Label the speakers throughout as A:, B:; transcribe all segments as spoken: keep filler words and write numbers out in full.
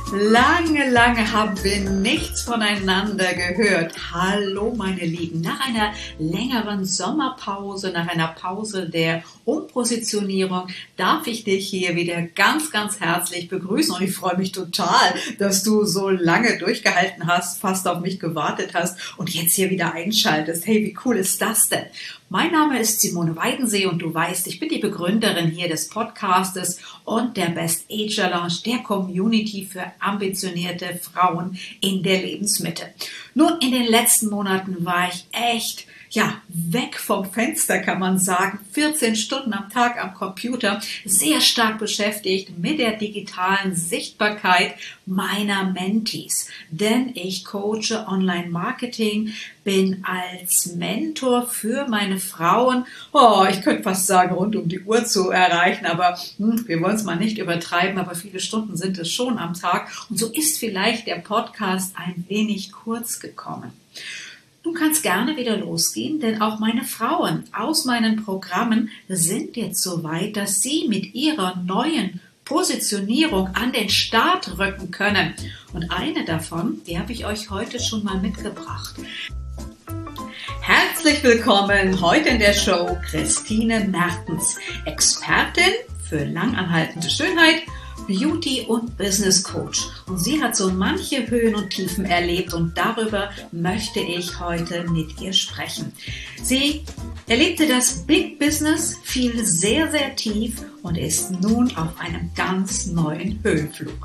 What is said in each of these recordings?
A: Lange, lange haben wir nichts voneinander gehört. Hallo meine Lieben, nach einer längeren Sommerpause, nach einer Pause der Umpositionierung darf ich dich hier wieder ganz, ganz herzlich begrüßen und ich freue mich total, dass du so lange durchgehalten hast, fast auf mich gewartet hast und jetzt hier wieder einschaltest. Hey, wie cool ist das denn? Mein Name ist Simone Weidensee und du weißt, ich bin die Begründerin hier des Podcastes und der Best Age Lounge, der Community für ambitionierte Frauen in der Lebensmitte. Nun, in den letzten Monaten war ich echt, ja, weg vom Fenster, kann man sagen. vierzehn Stunden am Tag am Computer, sehr stark beschäftigt mit der digitalen Sichtbarkeit meiner Mentees. Denn ich coache Online-Marketing, bin als Mentor für meine Frauen, oh, ich könnte fast sagen, rund um die Uhr zu erreichen, aber hm, wir wollen es mal nicht übertreiben, aber viele Stunden sind es schon am Tag. Und so ist vielleicht der Podcast ein wenig kurz gekommen. Du kannst gerne wieder losgehen, denn auch meine Frauen aus meinen Programmen sind jetzt so weit, dass sie mit ihrer neuen Positionierung an den Start rücken können. Und eine davon, die habe ich euch heute schon mal mitgebracht. Herzlich willkommen heute in der Show Christine Mertens, Expertin für langanhaltende Schönheit, Beauty und Business Coach. Und sie hat so manche Höhen und Tiefen erlebt und darüber möchte ich heute mit ihr sprechen. Sie erlebte das Big Business, fiel sehr, sehr tief und ist nun auf einem ganz neuen Höhenflug.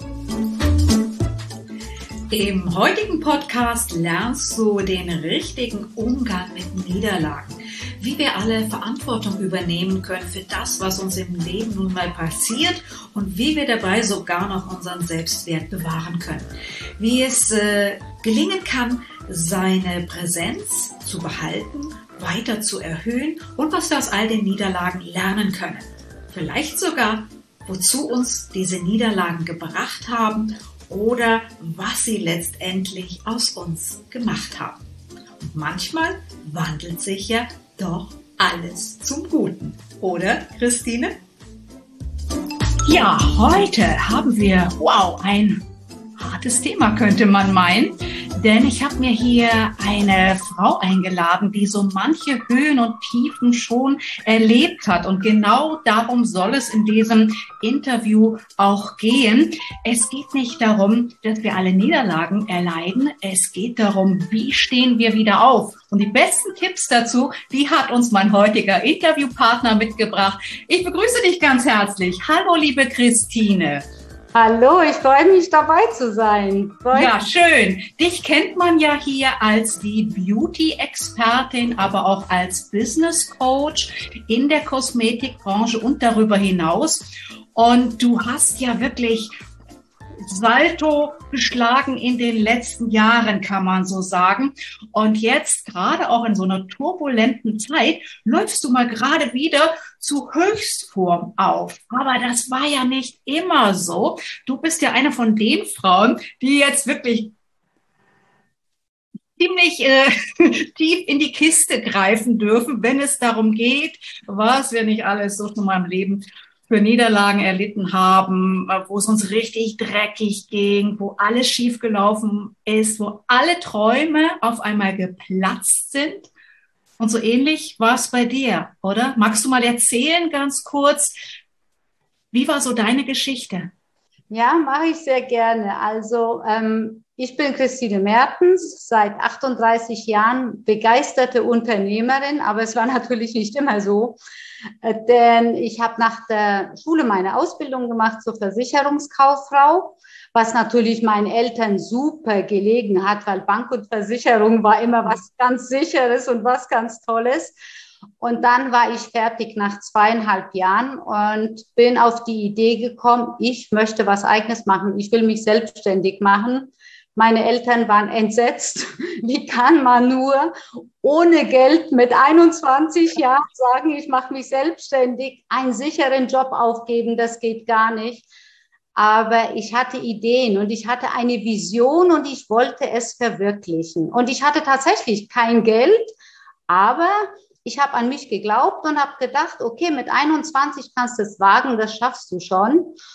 A: Im heutigen Podcast lernst du den richtigen Umgang mit Niederlagen, wie wir alle Verantwortung übernehmen können für das, was uns im Leben nun mal passiert und wie wir dabei sogar noch unseren Selbstwert bewahren können. Wie es äh, gelingen kann, seine Präsenz zu behalten, weiter zu erhöhen und was wir aus all den Niederlagen lernen können. Vielleicht sogar, wozu uns diese Niederlagen gebracht haben oder was sie letztendlich aus uns gemacht haben. Und manchmal wandelt sich ja doch alles zum Guten, oder Christine?
B: Ja, heute haben wir, wow, ein hartes Thema könnte man meinen, denn ich habe mir hier eine Frau eingeladen, die so manche Höhen und Tiefen schon erlebt hat und genau darum soll es in diesem Interview auch gehen. Es geht nicht darum, dass wir alle Niederlagen erleiden, es geht darum, wie stehen wir wieder auf. Und die besten Tipps dazu, die hat uns mein heutiger Interviewpartner mitgebracht. Ich begrüße dich ganz herzlich. Hallo, liebe Christine.
C: Hallo, ich freue mich, dabei zu sein. Freut
B: ja, schön. Dich kennt man ja hier als die Beauty-Expertin, aber auch als Business-Coach in der Kosmetikbranche und darüber hinaus. Und du hast ja wirklich Salto geschlagen in den letzten Jahren, kann man so sagen. Und jetzt, gerade auch in so einer turbulenten Zeit, läufst du mal gerade wieder zu Höchstform auf. Aber das war ja nicht immer so. Du bist ja eine von den Frauen, die jetzt wirklich ziemlich äh, tief in die Kiste greifen dürfen, wenn es darum geht, was wir nicht alles so in meinem Leben für Niederlagen erlitten haben, wo es uns richtig dreckig ging, wo alles schiefgelaufen ist, wo alle Träume auf einmal geplatzt sind. Und so ähnlich war es bei dir, oder? Magst du mal erzählen, ganz kurz, wie war so deine Geschichte?
C: Ja, mache ich sehr gerne. Also ähm, ich bin Christine Mertens, seit achtunddreißig Jahren begeisterte Unternehmerin, aber es war natürlich nicht immer so, äh, denn ich habe nach der Schule meine Ausbildung gemacht zur Versicherungskauffrau, was natürlich meinen Eltern super gelegen hat, weil Bank und Versicherung war immer was ganz Sicheres und was ganz Tolles. Und dann war ich fertig nach zweieinhalb Jahren und bin auf die Idee gekommen, ich möchte was Eigenes machen. Ich will mich selbstständig machen. Meine Eltern waren entsetzt. Wie kann man nur ohne Geld mit einundzwanzig Jahren sagen, ich mache mich selbstständig, einen sicheren Job aufgeben? Das geht gar nicht. Aber ich hatte Ideen und ich hatte eine Vision und ich wollte es verwirklichen. Und ich hatte tatsächlich kein Geld, aber ich habe an mich geglaubt und habe gedacht, okay, mit einundzwanzig kannst du es wagen, das schaffst du schon.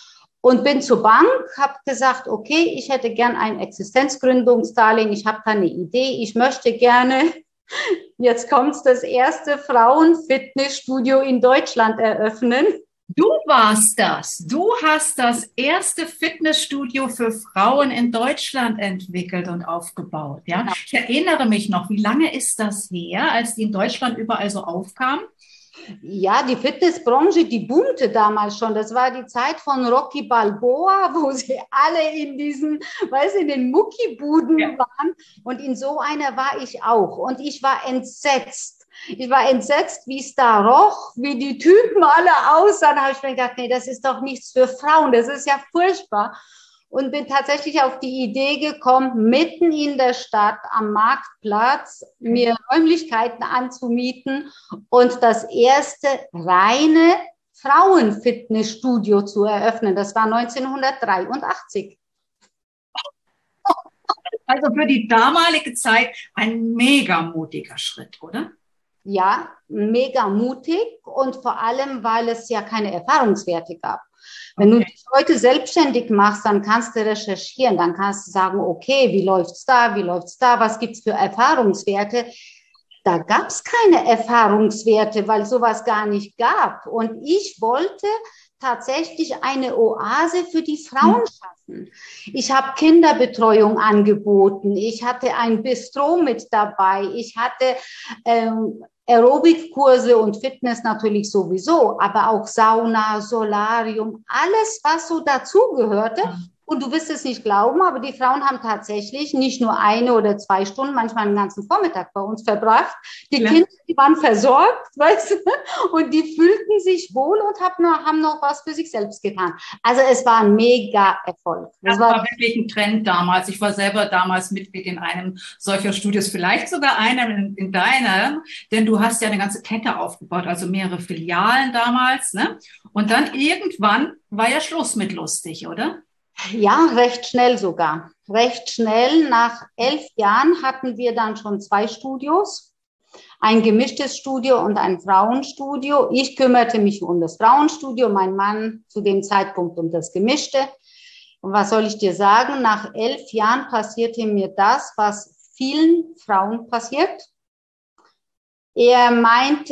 C: Und bin zur Bank, habe gesagt, okay, ich hätte gern ein Existenzgründungsdarlehen, ich habe da eine Idee, ich möchte gerne, jetzt kommt das erste Frauenfitnessstudio in Deutschland eröffnen.
B: Du warst das. Du hast das erste Fitnessstudio für Frauen in Deutschland entwickelt und aufgebaut. Ja,
C: Genau.
B: Ich erinnere mich noch, wie lange ist das her, als die in Deutschland überall so aufkamen?
C: Ja, die Fitnessbranche, die boomte damals schon. Das war die Zeit von Rocky Balboa, wo sie alle in diesen, weiß in den Muckibuden ja. waren. Und in so einer war ich auch. Und ich war entsetzt. Ich war entsetzt, wie es da roch, wie die Typen alle aussahen. Da habe ich mir gedacht, nee, das ist doch nichts für Frauen. Das ist ja furchtbar. Und bin tatsächlich auf die Idee gekommen, mitten in der Stadt am Marktplatz mir Räumlichkeiten anzumieten und das erste reine Frauenfitnessstudio zu eröffnen. Das war neunzehnhundertdreiundachtzig.
B: Also für die damalige Zeit ein mega mutiger Schritt, oder?
C: Ja, mega mutig und vor allem, weil es ja keine Erfahrungswerte gab. Wenn okay. du dich heute selbstständig machst, dann kannst du recherchieren, dann kannst du sagen, okay, wie läuft's da, wie läuft's da, was gibt's für Erfahrungswerte? Da gab's keine Erfahrungswerte, weil sowas gar nicht gab. Und ich wollte tatsächlich eine Oase für die Frauen schaffen. Ich habe Kinderbetreuung angeboten, ich hatte ein Bistro mit dabei, ich hatte ähm, Aerobic-Kurse und Fitness natürlich sowieso, aber auch Sauna, Solarium, alles, was so dazugehörte. Und du wirst es nicht glauben, aber die Frauen haben tatsächlich nicht nur eine oder zwei Stunden, manchmal einen ganzen Vormittag bei uns verbracht. Die ja. Kinder, die waren versorgt, weißt du, und die fühlten sich wohl und haben noch, haben noch was für sich selbst getan. Also es war ein mega Erfolg.
B: Das, das war, war wirklich ein Trend damals. Ich war selber damals Mitglied in einem solcher Studios, vielleicht sogar einem in, in deinem, denn du hast ja eine ganze Kette aufgebaut, also mehrere Filialen damals, ne? Und dann irgendwann war ja Schluss mit lustig, oder?
C: Ja, recht schnell sogar. Recht schnell. Nach elf Jahren hatten wir dann schon zwei Studios. Ein gemischtes Studio und ein Frauenstudio. Ich kümmerte mich um das Frauenstudio, mein Mann zu dem Zeitpunkt um das Gemischte. Und was soll ich dir sagen? Nach elf Jahren passierte mir das, was vielen Frauen passiert. Er meinte,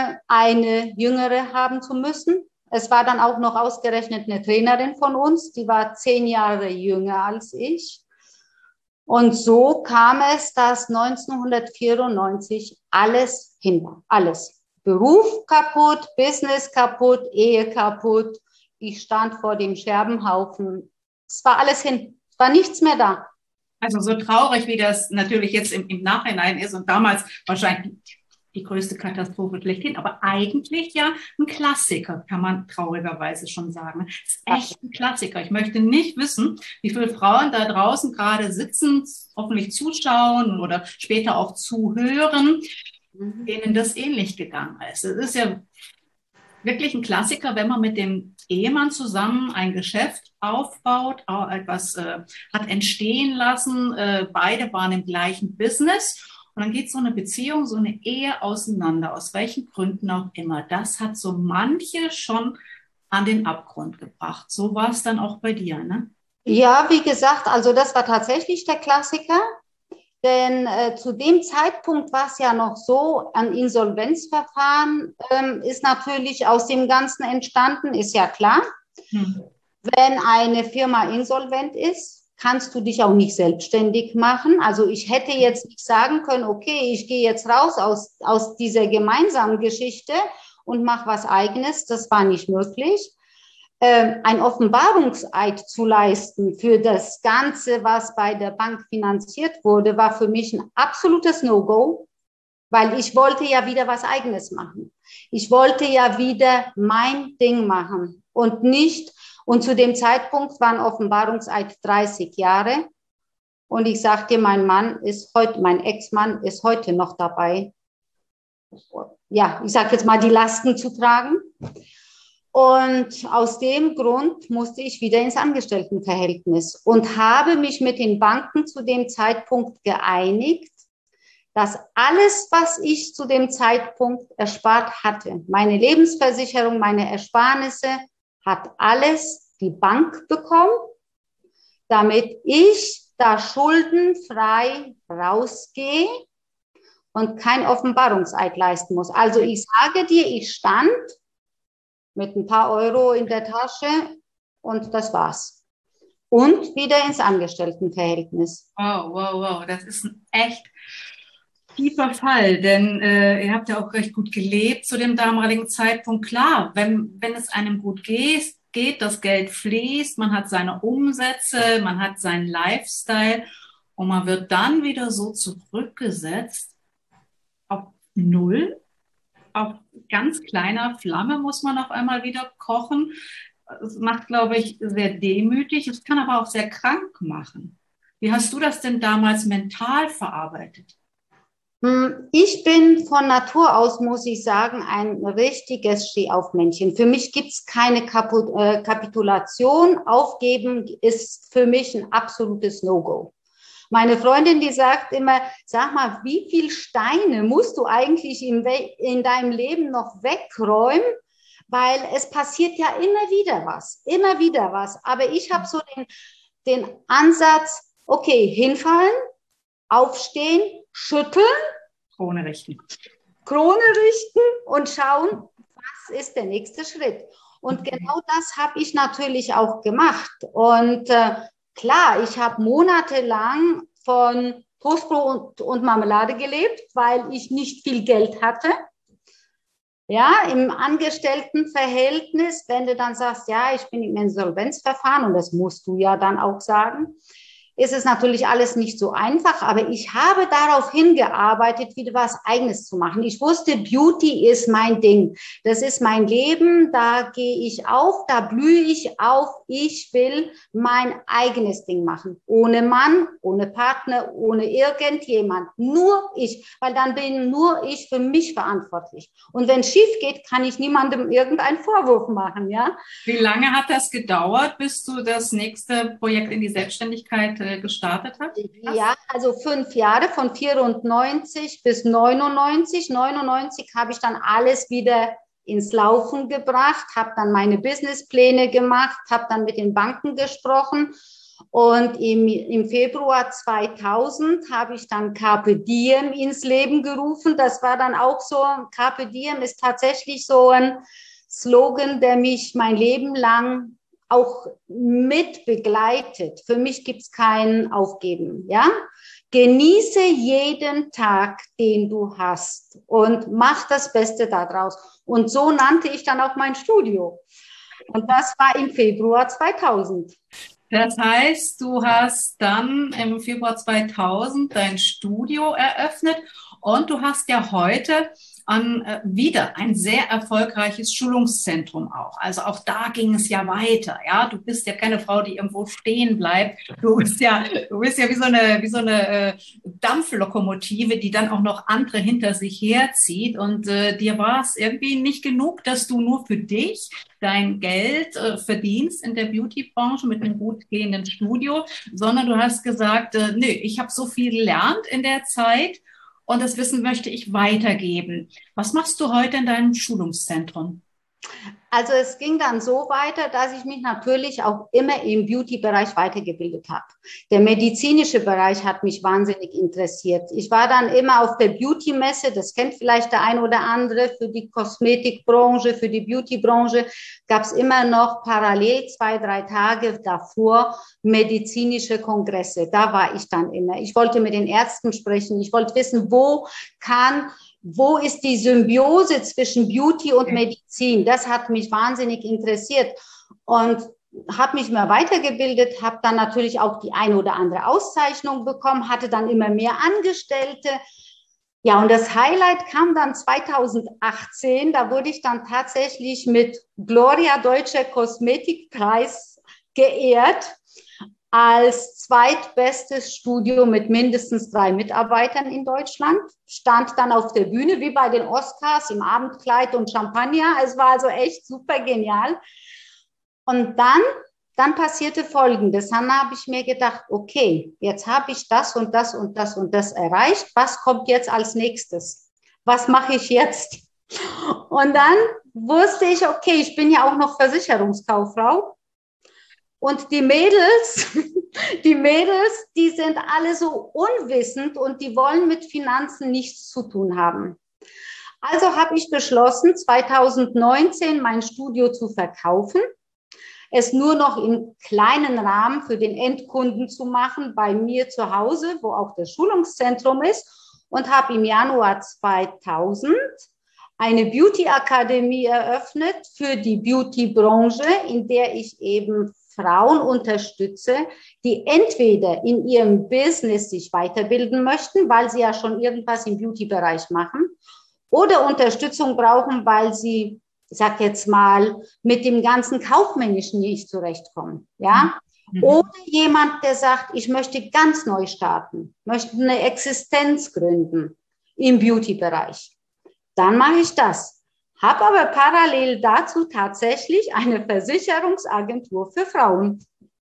C: eine Jüngere haben zu müssen. Es war dann auch noch ausgerechnet eine Trainerin von uns, die war zehn Jahre jünger als ich. Und so kam es, dass neunzehnhundertvierundneunzig alles hin war, alles. Beruf kaputt, Business kaputt, Ehe kaputt. Ich stand vor dem Scherbenhaufen. Es war alles hin, es war nichts mehr da.
B: Also so traurig, wie das natürlich jetzt im, im Nachhinein ist und damals wahrscheinlich die größte Katastrophe schlechthin, aber eigentlich ja ein Klassiker, kann man traurigerweise schon sagen. Es ist echt ein Klassiker. Ich möchte nicht wissen, wie viele Frauen da draußen gerade sitzen, hoffentlich zuschauen oder später auch zuhören, mhm. denen das ähnlich gegangen ist. Es ist ja wirklich ein Klassiker, wenn man mit dem Ehemann zusammen ein Geschäft aufbaut, etwas äh, hat entstehen lassen, äh, beide waren im gleichen Business. Und dann geht so eine Beziehung, so eine Ehe auseinander, aus welchen Gründen auch immer. Das hat so manche schon an den Abgrund gebracht. So war es dann auch bei dir, ne?
C: Ja, wie gesagt, also das war tatsächlich der Klassiker. Denn äh, zu dem Zeitpunkt war es ja noch so, ein Insolvenzverfahren ähm, ist natürlich aus dem Ganzen entstanden, ist ja klar. Hm. Wenn eine Firma insolvent ist, kannst du dich auch nicht selbstständig machen. Also ich hätte jetzt nicht sagen können, okay, ich gehe jetzt raus aus, aus dieser gemeinsamen Geschichte und mache was Eigenes. Das war nicht möglich. Ähm, ein Offenbarungseid zu leisten für das Ganze, was bei der Bank finanziert wurde, war für mich ein absolutes No-Go, weil ich wollte ja wieder was Eigenes machen. Ich wollte ja wieder mein Ding machen und nicht. Und zu dem Zeitpunkt waren Offenbarungseid dreißig Jahre. Und ich sagte, mein Mann ist heute, mein Ex-Mann ist heute noch dabei, ja, ich sage jetzt mal, die Lasten zu tragen. Und aus dem Grund musste ich wieder ins Angestelltenverhältnis und habe mich mit den Banken zu dem Zeitpunkt geeinigt, dass alles, was ich zu dem Zeitpunkt erspart hatte, meine Lebensversicherung, meine Ersparnisse, hat alles die Bank bekomme, damit ich da schuldenfrei rausgehe und kein Offenbarungseid leisten muss. Also ich sage dir, ich stand mit ein paar Euro in der Tasche und das war's. Und wieder ins Angestelltenverhältnis.
A: Wow, wow, wow. Das ist ein echt tiefer Fall, denn äh, ihr habt ja auch recht gut gelebt zu dem damaligen Zeitpunkt. Klar, wenn, wenn es einem gut geht, geht, das Geld fließt, man hat seine Umsätze, man hat seinen Lifestyle und man wird dann wieder so zurückgesetzt auf Null, auf ganz kleiner Flamme muss man auf einmal wieder kochen. Das macht, glaube ich, sehr demütig. Es kann aber auch sehr krank machen. Wie hast du das denn damals mental verarbeitet?
C: Ich bin von Natur aus, muss ich sagen, ein richtiges Stehaufmännchen. Für mich gibt es keine Kapitulation. Aufgeben ist für mich ein absolutes No-Go. Meine Freundin, die sagt immer, sag mal, wie viele Steine musst du eigentlich in, in deinem Leben noch wegräumen? Weil es passiert ja immer wieder was, immer wieder was. Aber ich habe so den, den Ansatz, okay, hinfallen, aufstehen, schütteln,
A: Krone richten.
C: Krone richten und schauen, was ist der nächste Schritt. Und genau das habe ich natürlich auch gemacht. Und äh, klar, ich habe monatelang von Toastbrot und, und Marmelade gelebt, weil ich nicht viel Geld hatte. Ja, im Angestelltenverhältnis, wenn du dann sagst, ja, ich bin im Insolvenzverfahren, und das musst du ja dann auch sagen, ist es natürlich alles nicht so einfach, aber ich habe darauf hingearbeitet, wieder was Eigenes zu machen. Ich wusste, Beauty ist mein Ding. Das ist mein Leben, da gehe ich auf, da blühe ich auf. Ich will mein eigenes Ding machen. Ohne Mann, ohne Partner, ohne irgendjemand. Nur ich, weil dann bin nur ich für mich verantwortlich. Und wenn es schief geht, kann ich niemandem irgendeinen Vorwurf machen, ja.
A: Wie lange hat das gedauert, bis du das nächste Projekt in die Selbstständigkeit gestartet hast?
C: Ja, also fünf Jahre, von vierundneunzig bis neunundneunzig. neunundneunzig habe ich dann alles wieder ins Laufen gebracht, habe dann meine Businesspläne gemacht, habe dann mit den Banken gesprochen und im, im Februar zweitausend habe ich dann Carpe Diem ins Leben gerufen. Das war dann auch so, Carpe Diem ist tatsächlich so ein Slogan, der mich mein Leben lang auch mit begleitet. Für mich gibt es kein Aufgeben, ja. Genieße jeden Tag, den du hast und mach das Beste daraus. Und so nannte ich dann auch mein Studio. Und das war im Februar zweitausend.
A: Das heißt, du hast dann im Februar zweitausend dein Studio eröffnet und du hast ja heute an, äh, wieder ein sehr erfolgreiches Schulungszentrum auch. Also auch da ging es ja weiter. Ja, du bist ja keine Frau, die irgendwo stehen bleibt. Du bist ja, du bist ja wie so eine, wie so eine äh, Dampflokomotive, die dann auch noch andere hinter sich herzieht. Und äh, dir war es irgendwie nicht genug, dass du nur für dich dein Geld äh, verdienst in der Beauty-Branche mit einem gut gehenden Studio, sondern du hast gesagt, äh, nö, ich habe so viel gelernt in der Zeit und das Wissen möchte ich weitergeben. Was machst du heute in deinem Schulungszentrum?
C: Also es ging dann so weiter, dass ich mich natürlich auch immer im Beauty-Bereich weitergebildet habe. Der medizinische Bereich hat mich wahnsinnig interessiert. Ich war dann immer auf der Beauty-Messe, das kennt vielleicht der ein oder andere, für die Kosmetikbranche, für die Beauty-Branche gab es immer noch parallel zwei, drei Tage davor medizinische Kongresse. Da war ich dann immer. Ich wollte mit den Ärzten sprechen, ich wollte wissen, wo kann Wo ist die Symbiose zwischen Beauty und Medizin? Das hat mich wahnsinnig interessiert und habe mich mehr weitergebildet, habe dann natürlich auch die eine oder andere Auszeichnung bekommen, hatte dann immer mehr Angestellte. Ja, und das Highlight kam dann zweitausendachtzehn, da wurde ich dann tatsächlich mit Gloria Deutscher Kosmetikpreis geehrt als zweitbestes Studio mit mindestens drei Mitarbeitern in Deutschland, stand dann auf der Bühne wie bei den Oscars im Abendkleid und Champagner. Es war also echt super genial. Und dann, dann passierte Folgendes. Dann habe ich mir gedacht, okay, jetzt habe ich das und das und das und das erreicht. Was kommt jetzt als nächstes? Was mache ich jetzt? Und dann wusste ich, okay, ich bin ja auch noch Versicherungskauffrau. Und die Mädels, die Mädels, die sind alle so unwissend und die wollen mit Finanzen nichts zu tun haben. Also habe ich beschlossen, zweitausendneunzehn mein Studio zu verkaufen, es nur noch im kleinen Rahmen für den Endkunden zu machen, bei mir zu Hause, wo auch das Schulungszentrum ist, und habe im Januar zweitausend eine Beauty-Akademie eröffnet für die Beauty-Branche, in der ich eben Frauen unterstütze, die entweder in ihrem Business sich weiterbilden möchten, weil sie ja schon irgendwas im Beauty-Bereich machen, oder Unterstützung brauchen, weil sie, ich sag jetzt mal, mit dem ganzen Kaufmännischen nicht zurechtkommen. Ja? Mhm. Oder jemand, der sagt, ich möchte ganz neu starten, möchte eine Existenz gründen im Beauty-Bereich. Dann mache ich das. Habe aber parallel dazu tatsächlich eine Versicherungsagentur für Frauen.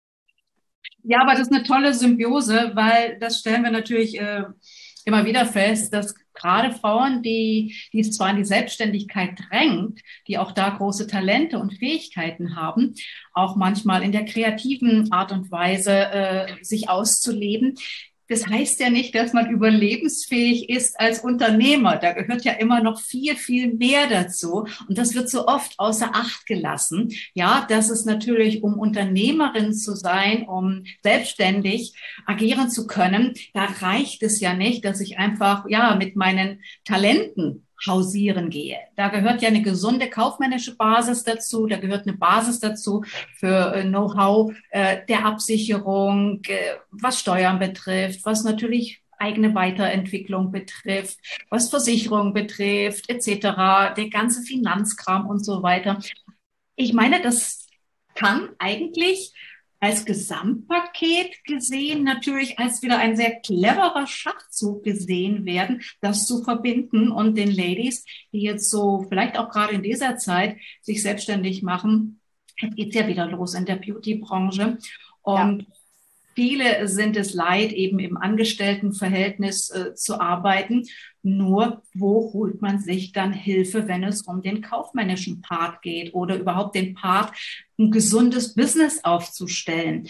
B: Ja, aber das ist eine tolle Symbiose, weil das stellen wir natürlich äh, immer wieder fest, dass gerade Frauen, die, die es zwar in die Selbstständigkeit drängt, die auch da große Talente und Fähigkeiten haben, auch manchmal in der kreativen Art und Weise äh, sich auszuleben. Das heißt ja nicht, dass man überlebensfähig ist als Unternehmer. Da gehört ja immer noch viel, viel mehr dazu. Und das wird so oft außer Acht gelassen. Ja, dass es natürlich, um Unternehmerin zu sein, um selbstständig agieren zu können, da reicht es ja nicht, dass ich einfach, ja, mit meinen Talenten hausieren gehe. Da gehört ja eine gesunde kaufmännische Basis dazu, da gehört eine Basis dazu für äh, Know-how äh, der Absicherung, äh, was Steuern betrifft, was natürlich eigene Weiterentwicklung betrifft, was Versicherung betrifft, et cetera, der ganze Finanzkram und so weiter. Ich meine, das kann eigentlich als Gesamtpaket gesehen natürlich als wieder ein sehr cleverer Schachzug gesehen werden, das zu verbinden und den Ladies, die jetzt so vielleicht auch gerade in dieser Zeit sich selbstständig machen, jetzt geht's ja wieder los in der Beauty-Branche und ja. Viele sind es leid, eben im Angestelltenverhältnis äh, zu arbeiten. Nur, wo holt man sich dann Hilfe, wenn es um den kaufmännischen Part geht oder überhaupt den Part, ein gesundes Business aufzustellen?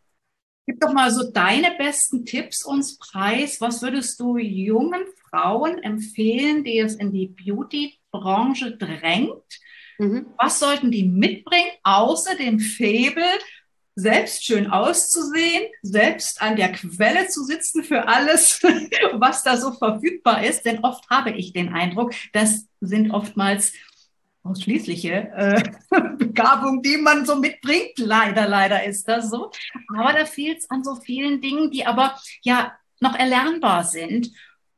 B: Gib doch mal so deine besten Tipps uns preis. Was würdest du jungen Frauen empfehlen, die es in die Beauty-Branche drängt? Mhm. Was sollten die mitbringen, außer dem Faible, selbst schön auszusehen, selbst an der Quelle zu sitzen für alles, was da so verfügbar ist? Denn oft habe ich den Eindruck, das sind oftmals ausschließliche äh, Begabungen, die man so mitbringt. Leider, leider ist das so. Aber da fehlt es an so vielen Dingen, die aber ja noch erlernbar sind.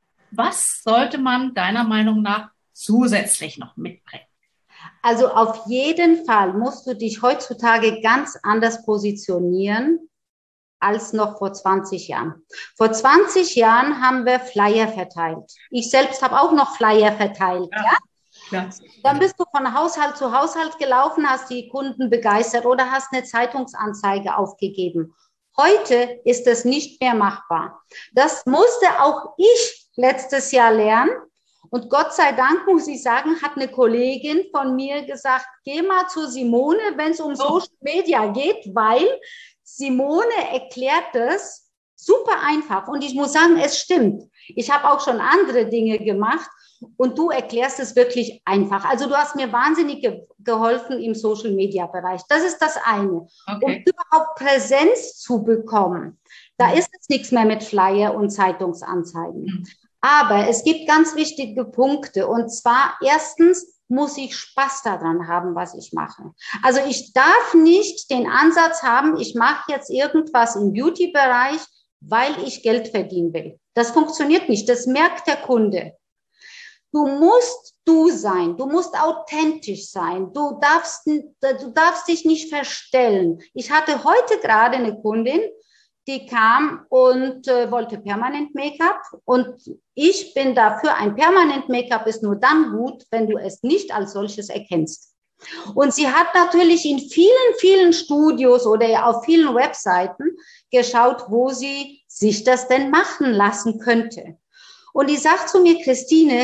B: Was sollte man deiner Meinung nach zusätzlich noch mitbringen?
C: Also auf jeden Fall musst du dich heutzutage ganz anders positionieren als noch vor zwanzig Jahren. Vor zwanzig Jahren haben wir Flyer verteilt. Ich selbst habe auch noch Flyer verteilt. Ja. Ja? Ja. Dann bist du von Haushalt zu Haushalt gelaufen, hast die Kunden begeistert oder hast eine Zeitungsanzeige aufgegeben. Heute ist das nicht mehr machbar. Das musste auch ich letztes Jahr lernen. Und Gott sei Dank, muss ich sagen, hat eine Kollegin von mir gesagt, geh mal zu Simone, wenn es um Social Media geht, weil Simone erklärt das super einfach. Und ich muss sagen, es stimmt. Ich habe auch schon andere Dinge gemacht und du erklärst es wirklich einfach. Also du hast mir wahnsinnig ge- geholfen im Social Media Bereich. Das ist das eine. Okay. Um überhaupt Präsenz zu bekommen, da ist es nichts mehr mit Flyer und Zeitungsanzeigen. Mhm. Aber es gibt ganz wichtige Punkte und zwar erstens muss ich Spaß daran haben, was ich mache. Also ich darf nicht den Ansatz haben, ich mache jetzt irgendwas im Beauty-Bereich, weil ich Geld verdienen will. Das funktioniert nicht, das merkt der Kunde. Du musst du sein, du musst authentisch sein, du darfst, du darfst dich nicht verstellen. Ich hatte heute gerade eine Kundin, die kam und äh, wollte Permanent Make-up und ich bin dafür, ein Permanent Make-up ist nur dann gut, wenn du es nicht als solches erkennst. Und sie hat natürlich in vielen, vielen Studios oder auf vielen Webseiten geschaut, wo sie sich das denn machen lassen könnte. Und die sagt zu mir, Christine,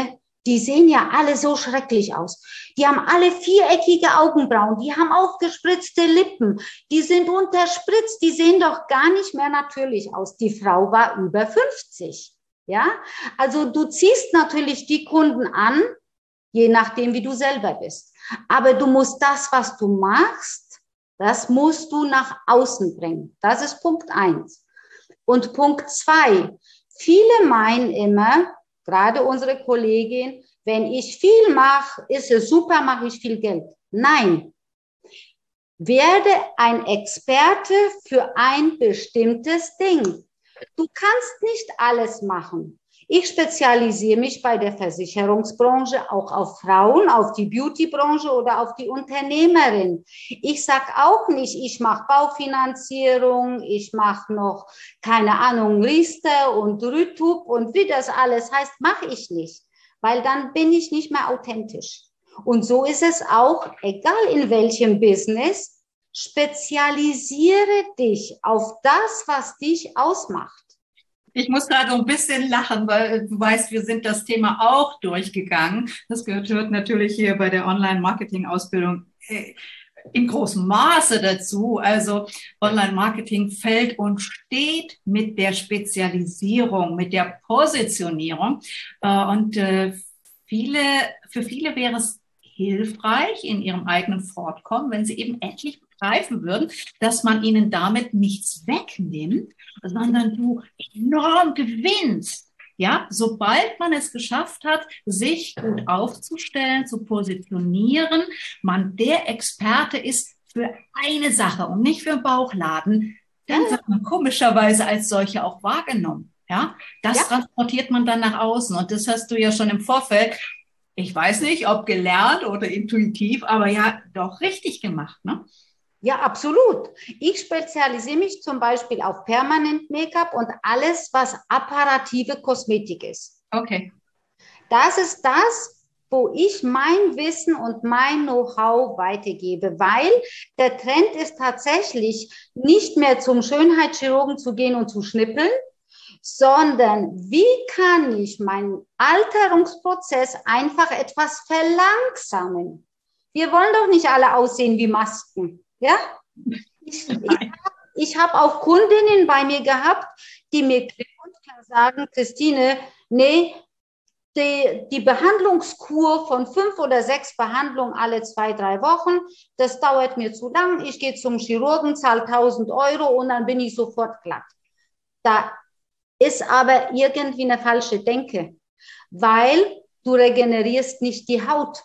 C: die sehen ja alle so schrecklich aus. Die haben alle viereckige Augenbrauen, die haben aufgespritzte Lippen, die sind unterspritzt, die sehen doch gar nicht mehr natürlich aus. Die Frau war über fünfzig. Ja, also du ziehst natürlich die Kunden an, je nachdem, wie du selber bist. Aber du musst das, was du machst, das musst du nach außen bringen. Das ist Punkt eins. Und Punkt zwei, viele meinen immer, gerade unsere Kollegin, wenn ich viel mache, ist es super, mache ich viel Geld. Nein. Werde ein Experte für ein bestimmtes Ding. Du kannst nicht alles machen. Ich spezialisiere mich bei der Versicherungsbranche auch auf Frauen, auf die Beautybranche oder auf die Unternehmerin. Ich sage auch nicht, ich mache Baufinanzierung, ich mache noch, keine Ahnung, Riester und Rütub und wie das alles heißt, mache ich nicht, weil dann bin ich nicht mehr authentisch. Und so ist es auch, egal in welchem Business, spezialisiere dich auf das, was dich ausmacht.
B: Ich muss gerade so ein bisschen lachen, weil du weißt, wir sind das Thema auch durchgegangen. Das gehört natürlich hier bei der Online-Marketing-Ausbildung in großem Maße dazu. Also Online-Marketing fällt und steht mit der Spezialisierung, mit der Positionierung. Und viele, für viele wäre es hilfreich in ihrem eigenen Fortkommen, wenn sie eben endlich begreifen würden, dass man ihnen damit nichts wegnimmt, sondern du enorm gewinnst. Ja, sobald man es geschafft hat, sich gut aufzustellen, zu positionieren, man der Experte ist für eine Sache und nicht für einen Bauchladen, dann wird man komischerweise als solche auch wahrgenommen. Ja, das ja. transportiert man dann nach außen und das hast du ja schon im Vorfeld, ich weiß nicht, ob gelernt oder intuitiv, aber ja, doch richtig gemacht, ne?
C: Ja, absolut. Ich spezialisiere mich zum Beispiel auf Permanent Make-up und alles, was apparative Kosmetik ist.
B: Okay.
C: Das ist das, wo ich mein Wissen und mein Know-how weitergebe, weil der Trend ist tatsächlich nicht mehr zum Schönheitschirurgen zu gehen und zu schnippeln, sondern wie kann ich meinen Alterungsprozess einfach etwas verlangsamen? Wir wollen doch nicht alle aussehen wie Masken. Ja, ich, ich, ich habe auch Kundinnen bei mir gehabt, die mir klipp und klar sagen, Christine, nee, die, die Behandlungskur von fünf oder sechs Behandlungen alle zwei, drei Wochen, das dauert mir zu lang, ich gehe zum Chirurgen, zahle tausend Euro und dann bin ich sofort glatt. Da ist aber irgendwie eine falsche Denke, weil du regenerierst nicht die Haut.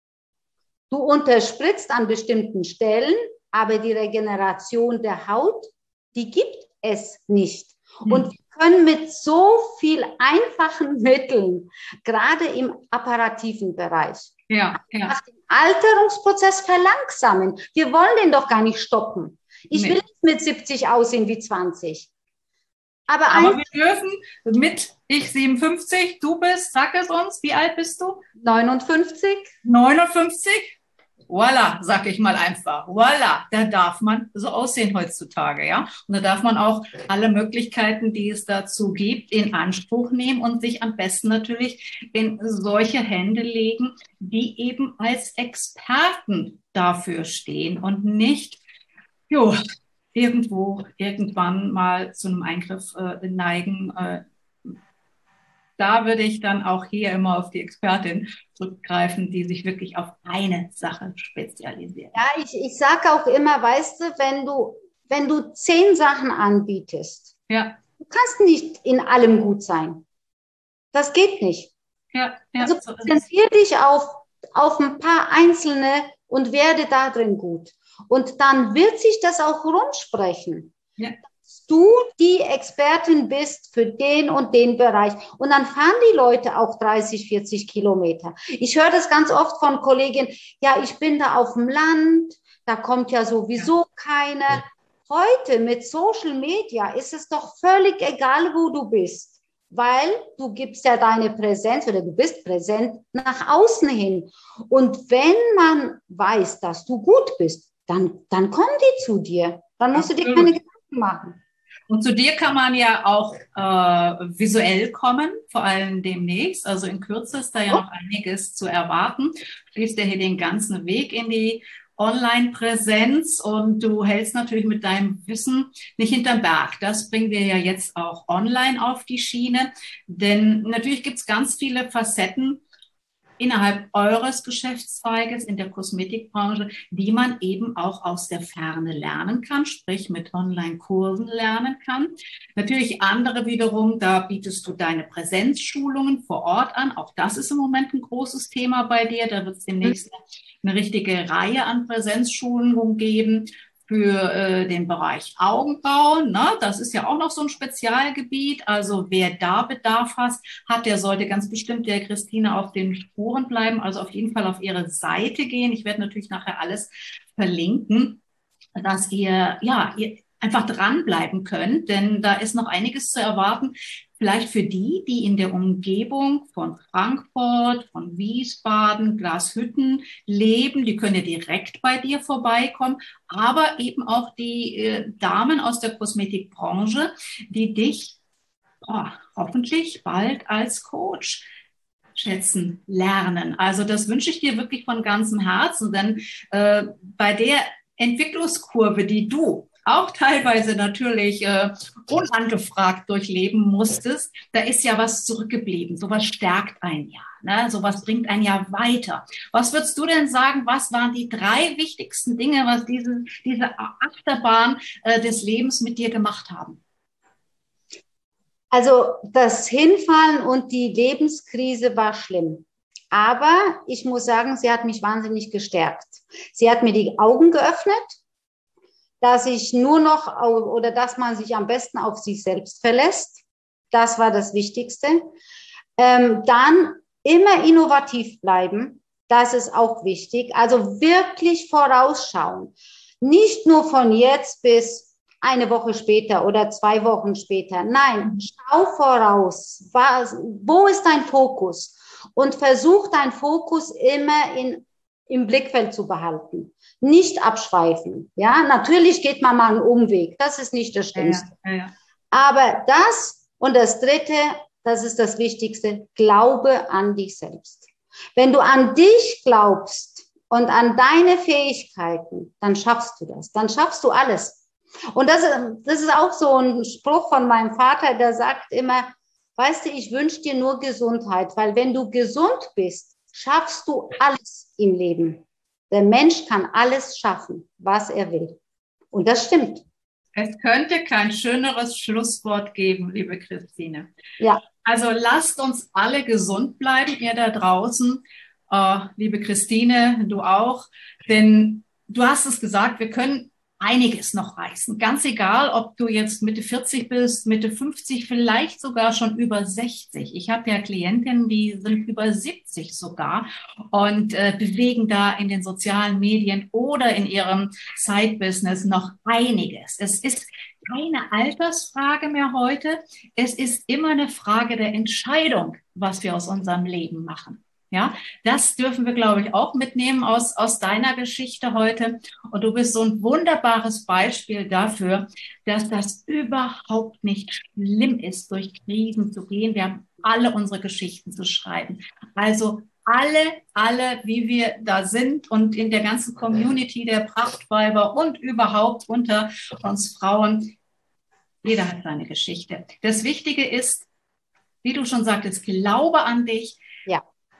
C: Du unterspritzt an bestimmten Stellen, aber die Regeneration der Haut, die gibt es nicht. Mhm. Und wir können mit so viel einfachen Mitteln, gerade im apparativen Bereich,
B: ja, ja.
C: den Alterungsprozess verlangsamen. Wir wollen den doch gar nicht stoppen. Ich nee. will nicht mit siebzig aussehen wie zwanzig.
B: Aber, aber wir dürfen mit, ich siebenundfünfzig, du bist, sag es uns, wie alt bist du?
C: neunundfünfzig.
B: neunundfünfzig? Voila, sag ich mal einfach. Voila, da darf man so aussehen heutzutage, ja. Und da darf man auch alle Möglichkeiten, die es dazu gibt, in Anspruch nehmen und sich am besten natürlich in solche Hände legen, die eben als Experten dafür stehen und nicht, jo, irgendwo, irgendwann mal zu einem Eingriff äh, neigen. Äh, da würde ich dann auch hier immer auf die Expertin zurückgreifen, die sich wirklich auf eine Sache spezialisiert.
C: Ja, ich, ich sage auch immer, weißt du, wenn du, wenn du zehn Sachen anbietest,
B: ja.
C: du kannst nicht in allem gut sein. Das geht nicht.
B: Ja, ja,
C: also konzentriere so dich auf, auf ein paar einzelne und werde da drin gut. Und dann wird sich das auch rumsprechen.
B: Ja.
C: Dass du die Expertin bist für den und den Bereich. Und dann fahren die Leute auch dreißig, vierzig Kilometer. Ich höre das ganz oft von Kolleginnen, ja, ich bin da auf dem Land, da kommt ja sowieso keiner. Heute mit Social Media ist es doch völlig egal, wo du bist, weil du gibst ja deine Präsenz oder du bist präsent nach außen hin. Und wenn man weiß, dass du gut bist, dann, dann kommen die zu dir. Dann musst du dir keine Gedanken machen.
B: Und zu dir kann man ja auch äh, visuell kommen, vor allem demnächst. Also in Kürze ist da ja noch einiges zu erwarten. Du schließt ja hier den ganzen Weg in die Online-Präsenz und du hältst natürlich mit deinem Wissen nicht hinterm Berg. Das bringen wir ja jetzt auch online auf die Schiene. Denn natürlich gibt es ganz viele Facetten innerhalb eures Geschäftszweiges in der Kosmetikbranche, die man eben auch aus der Ferne lernen kann, sprich mit Online-Kursen lernen kann. Natürlich andere wiederum, da bietest du deine Präsenzschulungen vor Ort an. Auch das ist im Moment ein großes Thema bei dir. Da wird es demnächst eine richtige Reihe an Präsenzschulungen geben für äh, den Bereich Augenbrauen. Ne? Das ist ja auch noch so ein Spezialgebiet. Also wer da Bedarf hat, hat, der sollte ganz bestimmt der Christine auf den Spuren bleiben. Also auf jeden Fall auf ihre Seite gehen. Ich werde natürlich nachher alles verlinken, dass ihr, ja, ihr einfach dranbleiben könnt, denn da ist noch einiges zu erwarten. Vielleicht für die, die in der Umgebung von Frankfurt, von Wiesbaden, Glashütten leben, die können ja direkt bei dir vorbeikommen, aber eben auch die äh, Damen aus der Kosmetikbranche, die dich oh, hoffentlich bald als Coach schätzen lernen. Also das wünsche ich dir wirklich von ganzem Herzen, denn äh, bei der Entwicklungskurve, die du auch teilweise natürlich äh, unangefragt durchleben musstest, da ist ja was zurückgeblieben. Sowas stärkt ein ja, ne? Sowas bringt ein ja weiter. Was würdest du denn sagen, was waren die drei wichtigsten Dinge, was diese, diese Achterbahn äh, des Lebens mit dir gemacht haben?
C: Also das Hinfallen und die Lebenskrise war schlimm. Aber ich muss sagen, sie hat mich wahnsinnig gestärkt. Sie hat mir die Augen geöffnet, dass ich nur noch oder dass man sich am besten auf sich selbst verlässt. Das war das Wichtigste. Ähm, dann immer innovativ bleiben. Das ist auch wichtig. Also wirklich vorausschauen. Nicht nur von jetzt bis eine Woche später oder zwei Wochen später. Nein, schau voraus. Was, wo ist dein Fokus? Und versuch deinen Fokus immer in, im Blickfeld zu behalten. Nicht abschweifen. Ja, natürlich geht man mal einen Umweg. Das ist nicht das Schlimmste. Ja, ja, ja. Aber das und das Dritte, das ist das Wichtigste, glaube an dich selbst. Wenn du an dich glaubst und an deine Fähigkeiten, dann schaffst du das. Dann schaffst du alles. Und das, das ist auch so ein Spruch von meinem Vater, der sagt immer, weißt du, ich wünsche dir nur Gesundheit, weil wenn du gesund bist, schaffst du alles im Leben. Der Mensch kann alles schaffen, was er will. Und das stimmt.
B: Es könnte kein schöneres Schlusswort geben, liebe Christine.
C: Ja.
B: Also lasst uns alle gesund bleiben, ihr da draußen. Äh, liebe Christine, du auch. Denn du hast es gesagt, wir können einiges noch reißen. Ganz egal, ob du jetzt Mitte vierzig bist, Mitte fünfzig, vielleicht sogar schon über sechzig. Ich habe ja Klientinnen, die sind über siebzig sogar und äh, bewegen da in den sozialen Medien oder in ihrem Side-Business noch einiges. Es ist keine Altersfrage mehr heute. Es ist immer eine Frage der Entscheidung, was wir aus unserem Leben machen. Ja, das dürfen wir, glaube ich, auch mitnehmen aus, aus deiner Geschichte heute. Und du bist so ein wunderbares Beispiel dafür, dass das überhaupt nicht schlimm ist, durch Krisen zu gehen. Wir haben alle unsere Geschichten zu schreiben. Also alle, alle, wie wir da sind und in der ganzen Community der Prachtweiber und überhaupt unter uns Frauen, jeder hat seine Geschichte. Das Wichtige ist, wie du schon sagtest, glaube an dich.
C: Ja.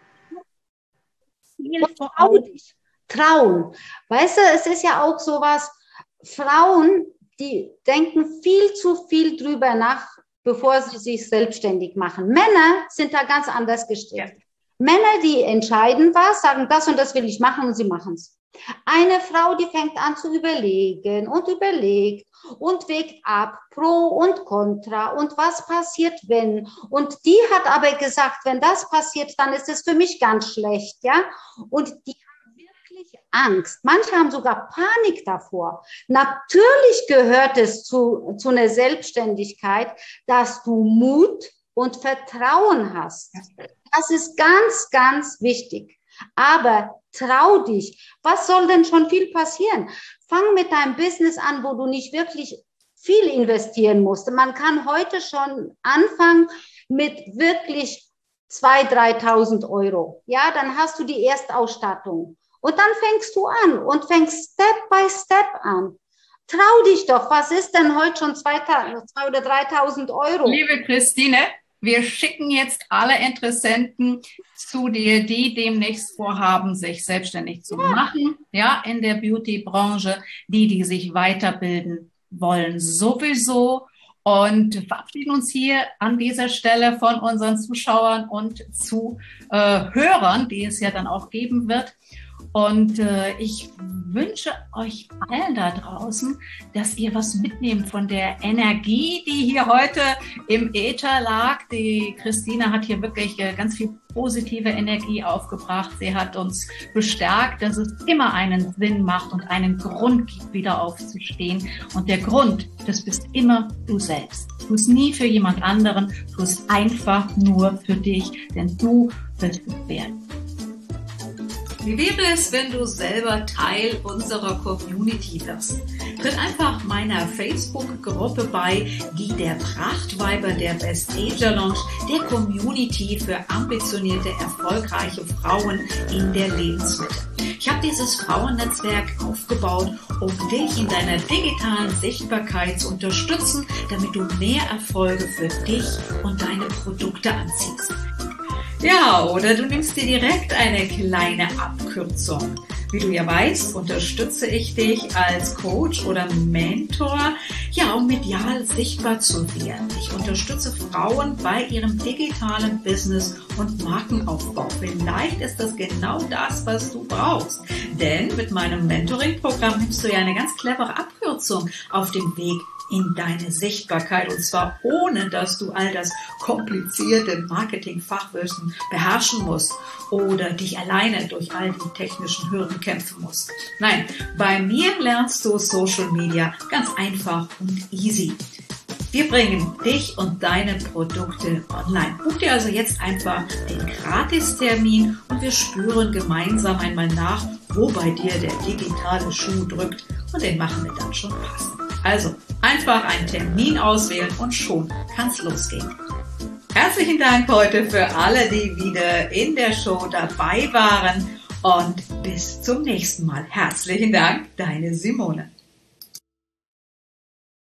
C: Und trau dich. Trauen. Weißt du, es ist ja auch sowas, Frauen, die denken viel zu viel drüber nach, bevor sie sich selbstständig machen. Männer sind da ganz anders gestrickt. Ja. Männer, die entscheiden was, sagen, das und das will ich machen und sie machen es. Eine Frau, die fängt an zu überlegen und überlegt und wägt ab, Pro und Contra und was passiert, wenn. Und die hat aber gesagt, wenn das passiert, dann ist es für mich ganz schlecht, ja. Und die haben wirklich Angst. Manche haben sogar Panik davor. Natürlich gehört es zu, zu einer Selbstständigkeit, dass du Mut und Vertrauen hast. Das ist ganz, ganz wichtig. Aber trau dich. Was soll denn schon viel passieren? Fang mit deinem Business an, wo du nicht wirklich viel investieren musste. Man kann heute schon anfangen mit wirklich zweitausend, dreitausend Euro. Ja, dann hast du die Erstausstattung. Und dann fängst du an und fängst Step by Step an. Trau dich doch, was ist denn heute schon zweitausend oder dreitausend Euro?
B: Liebe Christine, wir schicken jetzt alle Interessenten zu dir, die demnächst vorhaben, sich selbstständig zu machen, ja, in der Beauty-Branche, die, die sich weiterbilden wollen, sowieso. Und verabschieden uns hier an dieser Stelle von unseren Zuschauern und Zuhörern, die es ja dann auch geben wird. Und äh, ich wünsche euch allen da draußen, dass ihr was mitnehmt von der Energie, die hier heute im Äther lag. Die Christine hat hier wirklich äh, ganz viel positive Energie aufgebracht. Sie hat uns bestärkt, dass es immer einen Sinn macht und einen Grund gibt, wieder aufzustehen. Und der Grund, das bist immer du selbst. Tu es nie für jemand anderen, tu es einfach nur für dich, denn du bist es wert.
A: Wie wäre es, wenn du selber Teil unserer Community wirst? Tritt einfach meiner Facebook-Gruppe bei, die der Prachtweiber der Best Ager Lounge, der Community für ambitionierte, erfolgreiche Frauen in der Lebensmitte. Ich habe dieses Frauennetzwerk aufgebaut, um dich in deiner digitalen Sichtbarkeit zu unterstützen, damit du mehr Erfolge für dich und deine Produkte anziehst. Ja, oder du nimmst dir direkt eine kleine Abkürzung. Wie du ja weißt, unterstütze ich dich als Coach oder Mentor, ja, um medial sichtbar zu werden. Ich unterstütze Frauen bei ihrem digitalen Business und Markenaufbau. Vielleicht ist das genau das, was du brauchst. Denn mit meinem Mentoring-Programm nimmst du ja eine ganz clevere Abkürzung auf dem Weg in deine Sichtbarkeit, und zwar ohne, dass du all das komplizierte Marketing-Fachwissen beherrschen musst oder dich alleine durch all die technischen Hürden kämpfen musst. Nein, bei mir lernst du Social Media ganz einfach und easy. Wir bringen dich und deine Produkte online. Buch dir also jetzt einfach den Gratistermin und wir spüren gemeinsam einmal nach, wo bei dir der digitale Schuh drückt, und den machen wir dann schon passend. Also einfach einen Termin auswählen und schon kann's losgehen. Herzlichen Dank heute für alle, die wieder in der Show dabei waren, und bis zum nächsten Mal. Herzlichen Dank, deine Simone.